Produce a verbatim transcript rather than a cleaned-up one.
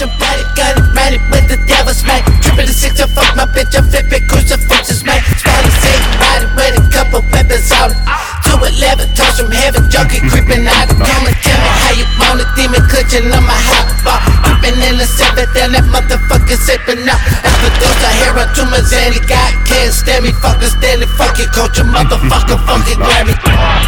I'm ready, got it, ready with the devil's man. Trippin' the six, I fuck my bitch, I'm flippin' crucifixes, man. Spotty sick, riding with a couple weapons on it. two eleven, toss from heaven, junkie creepin' out. Come and tell me how you want it, demon clutching on my hot bar. Creepin' in the seven, then that motherfucker sippin' out. As producer, hero to my Zanny, God can't stand me, fucking stand it, fuck your culture, motherfucker, fucking Grammy.